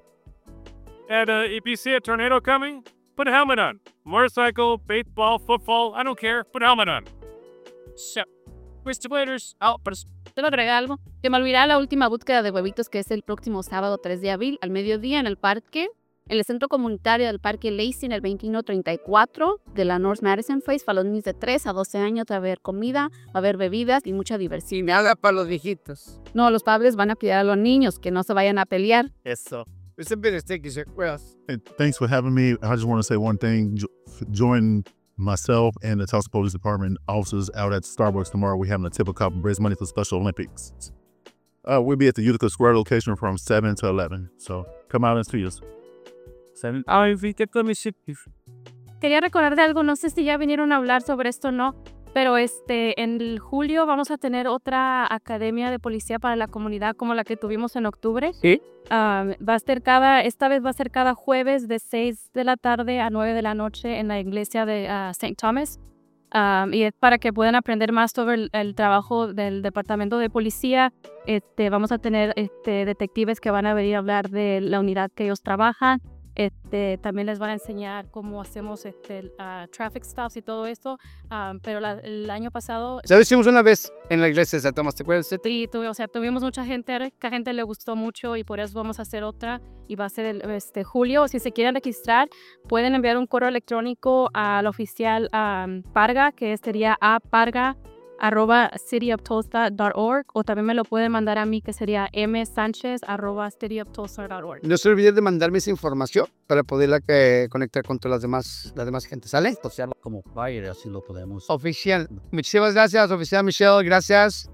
And uh, if you see a tornado coming, put a helmet on. Motorcycle, baseball, football, I don't care. Put a helmet on. So, Mister Blader's out, but te lo agrega algo. Se me olvidará la última búsqueda de huevitos, que es el próximo sábado tres de abril al mediodía en el parque, en el centro comunitario del Parque Lacey en el veintiuno treinta y cuatro de la North Madison Place. Para los niños de tres a doce años va a haber comida, va a haber bebidas y mucha diversión. Y nada para los viejitos. No, los padres van a cuidar a los niños, que no se vayan a pelear. Eso. It's a bit of sticky, sir. What else? And thanks for having me. I just want to say one thing. Jo- join myself and the Tulsa Police Department officers out at Starbucks tomorrow. We're having a tip of cup and raise money for Special Olympics. Uh, we'll be at the Utica Square location from seven to eleven. So come out and see us. Seven. Ay, fíjate con mi ship. Quería recordar de algo, no sé si ya vinieron a hablar sobre esto o no, Pero este, en el julio vamos a tener otra academia de policía para la comunidad como la que tuvimos en octubre. Sí. Um, va a ser cada, esta vez va a ser cada jueves de seis de la tarde a nueve de la noche en la iglesia de uh, Saint Thomas. Um, y es para que puedan aprender más sobre el, el trabajo del departamento de policía. Este, vamos a tener este, detectives que van a venir a hablar de la unidad que ellos trabajan. Este, también les van a enseñar cómo hacemos este, uh, traffic stops y todo eso. Um, pero la, el año pasado Ya lo hicimos una vez en la iglesia de San Tomás, ¿te acuerdas? sí, tuve- o sea, tuvimos mucha gente, que a gente le gustó mucho y por eso vamos a hacer otra y va a ser el, este, julio. Si se quieren registrar, pueden enviar un correo electrónico al oficial um, Parga, que sería aparga arroba cityoftosta.org, o también me lo pueden mandar a mí, que sería msanchez arroba cityoftosta.org. No se olviden de mandarme esa información para poderla eh, conectar con todas las demás, las demás gente, ¿sale? Asociarlo como flyer, así lo podemos. Oficial. Muchísimas gracias, oficial Michelle, gracias.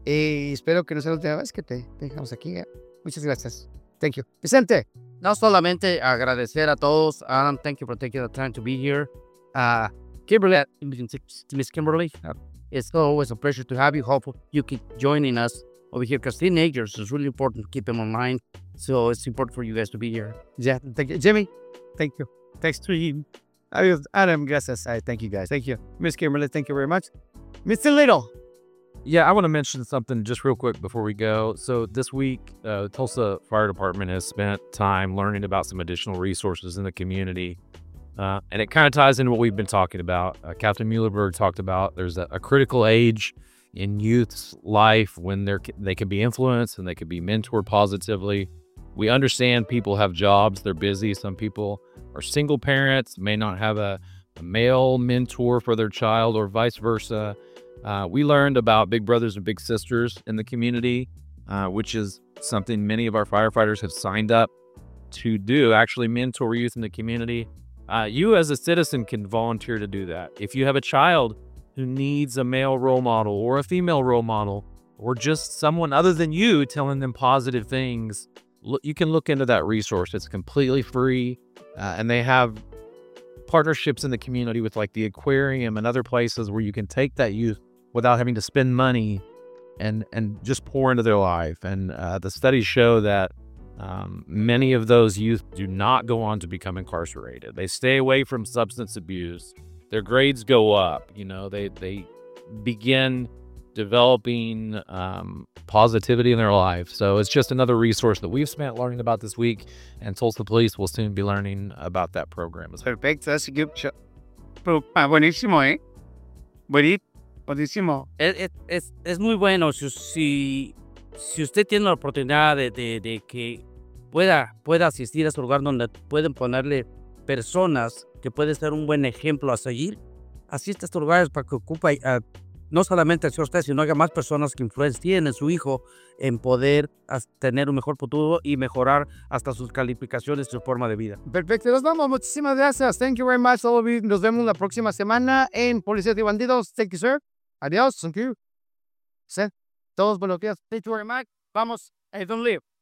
Y espero que no sea la última vez que te dejamos aquí. ¿eh? Muchas gracias. Thank you. Vicente. No solamente agradecer a todos. Adam, thank you for taking the time to be here. Uh, Kimberly, Miss Kimberly, uh, it's always a pleasure to have you. Hope you keep joining us over here because teenagers is really important to keep them online. So it's important for you guys to be here. Yeah, thank you. Jimmy, thank you. Thanks to you. Adios. Adam, gracias. I thank you guys. Thank you. Miss Kimberly, thank you very much. Mister Little. Yeah, I want to mention something just real quick before we go. So this week, uh, Tulsa Fire Department has spent time learning about some additional resources in the community. Uh, and it kind of ties into what we've been talking about. Uh, Captain Muhlenberg talked about there's a, a critical age in youth's life when they're, they can be influenced and they can be mentored positively. We understand people have jobs, they're busy. Some people are single parents, may not have a, a male mentor for their child or vice versa. Uh, we learned about big brothers and big sisters in the community, uh, which is something many of our firefighters have signed up to do, actually mentor youth in the community. Uh, you as a citizen can volunteer to do that. If you have a child who needs a male role model or a female role model, or just someone other than you telling them positive things, look, you can look into that resource. It's completely free, uh, and they have partnerships in the community with like the aquarium and other places where you can take that youth without having to spend money and and just pour into their life. And uh, the studies show that um, many of those youth do not go on to become incarcerated. They stay away from substance abuse. Their grades go up. You know, they they begin developing um, positivity in their life. So it's just another resource that we've spent learning about this week, and Tulsa Police will soon be learning about that program as well. Perfecto, that's a good show. Pero, ah, buenísimo, ¿eh? Buenísimo. Buenísimo. Es, es, es, es muy bueno si, si, si usted tiene la oportunidad de, de, de que pueda, pueda asistir a ese lugar donde pueden ponerle personas que pueden ser un buen ejemplo a seguir. Asiste a estos lugares para que ocupe uh, no solamente a usted, sino que más personas que influencien en su hijo en poder as, tener un mejor futuro y mejorar hasta sus calificaciones y su forma de vida. Perfecto, nos vamos. Muchísimas gracias. Thank you very much, all of you. Nos vemos la próxima semana en Policías y Bandidos. Thank you, sir. Adiós. Thank you. Sí. Todos buenos días. Thank you very much. Vamos. Hey, don't leave.